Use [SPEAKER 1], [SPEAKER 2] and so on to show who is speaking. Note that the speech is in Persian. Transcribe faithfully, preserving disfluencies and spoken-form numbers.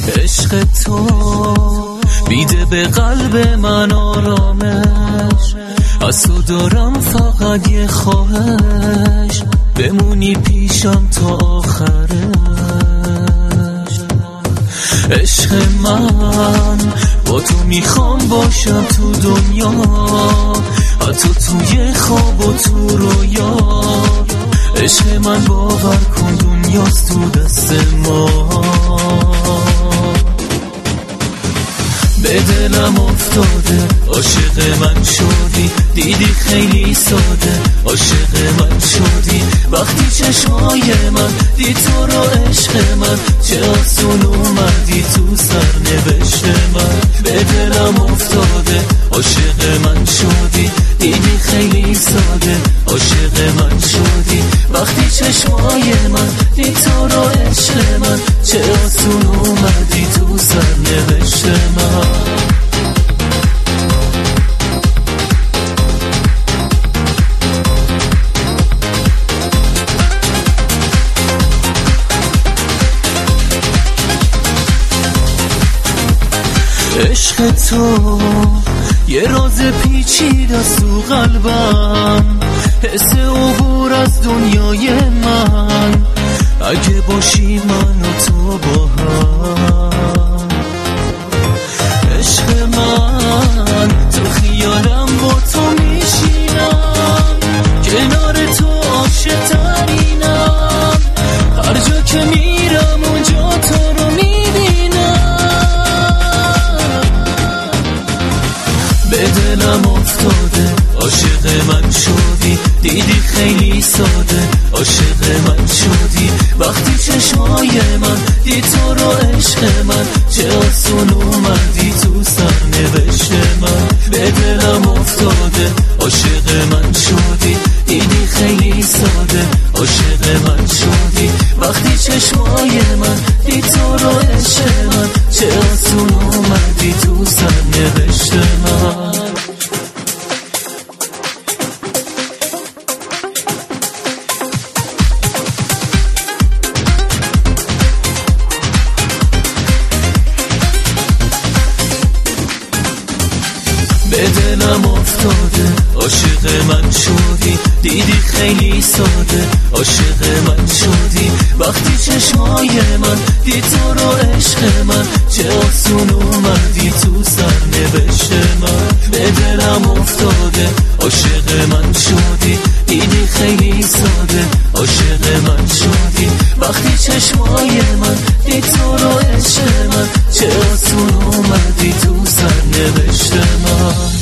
[SPEAKER 1] عشق تو بیده به قلب من آرامش، از تو دارم فقط یه خواهش، بمونی پیشم تا آخرش. عشق من با تو میخوام باشم تو دنیا، حتی توی خواب و تو رویا. عشق من باور کن دنیاست تو دست ما. به دلم افتاده عاشق من شدی، دیدی خیلی ساده عاشق من شدی. وقتی چشمای من دید تو رو عشق من، چه آسون اومدی تو سرنوشت من. به دلم افتاده عاشق من شدی، دیدی خیلی ساده عاشق من شدی. وقتی چشمای من دید تو رو عشق من، چه آسون اومدی تو سرنوشت من. عشق تو یه راز پیچیده است تو قلبم، حس عبور از دنیای من. اگه باشی من و تو با هم، عشق من تو خیالم با تو میشینم، کنار تو عاشق ترینم. هر جا که میرم اونجا تو رو میبینم. به دلم افتاده عاشق من شدی، دیدی خیلی ساده عاشق من شدی. وقتی چشمای من دید تو رو عشق من، چه آسون اومدی تو سرنوشت من. به دلم افتاده عاشق من شدی، دیدی خیلی ساده عاشق من شدی. وقتی چشمای من دید تو رو عشق من، چه آسون اومدی تو سرنوشت من. به دلم افتاده عاشق من شدی، دیدی خیلی ساده عاشق من شدی. وقتی چشمای من دید تو رو عشق من، چه آسون اومدی تو سرنوشت من. به دلم افتاده عاشق من شدی، دیدی خیلی ساده عاشق من شدی. وقتی چشمای من دید تو رو عشق من، چه آسون اومدی تو سرنوشت من.